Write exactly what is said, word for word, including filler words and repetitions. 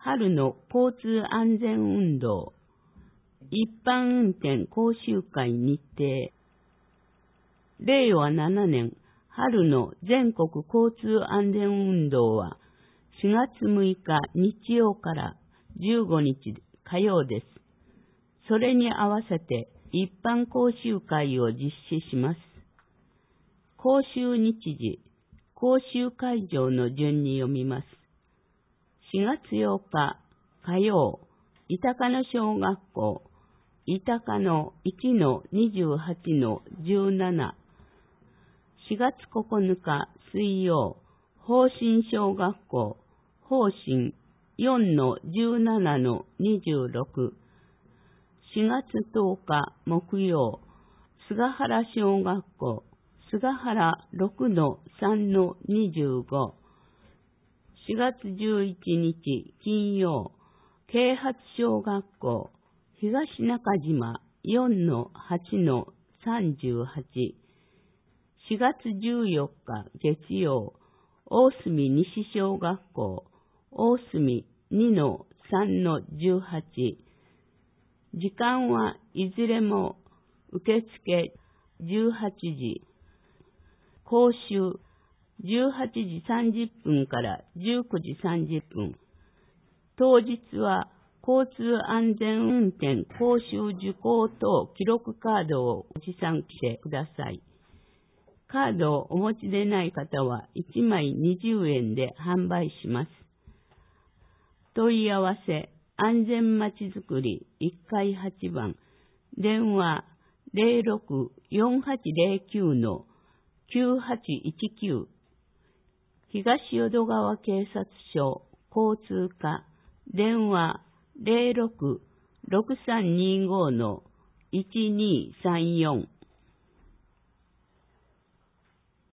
春の交通安全運動、一般運転講習会日程。れいわななねん春の全国交通安全運動はしがつむいか日曜からじゅうごにち火曜です。それに合わせて一般講習会を実施します。講習日時、講習会場の順に読みます。しがつようか火曜、伊高野小学校、伊高野 いちのにじゅうはちのじゅうなな。しがつここのか水曜、宝新小学校、宝新 よんのじゅうななのにじゅうろく。しがつとおか木曜、菅原小学校、菅原ろくのさんのにじゅうご。しがつじゅういちにち金曜、啓発小学校、東中島 よんのはちのさんじゅうはち。しがつじゅうよっか月曜、大隅西小学校、大隅 にのさんのじゅうはち。時間はいずれも受付じゅうはちじ、講習じゅうはちじさんじゅっぷんからじゅうくじさんじゅっぷん。当日は交通安全運転講習受講等記録カードを持参してください。カードをお持ちでない方はいちまいにじゅうえんで販売します。問い合わせ、安全まちづくりいっかいはちばん、電話 ゼロろく よんはちゼロきゅう のきゅうはちいちきゅう。東淀川警察署交通課、電話 ゼロろく ろくさんにご のいちにさんよん。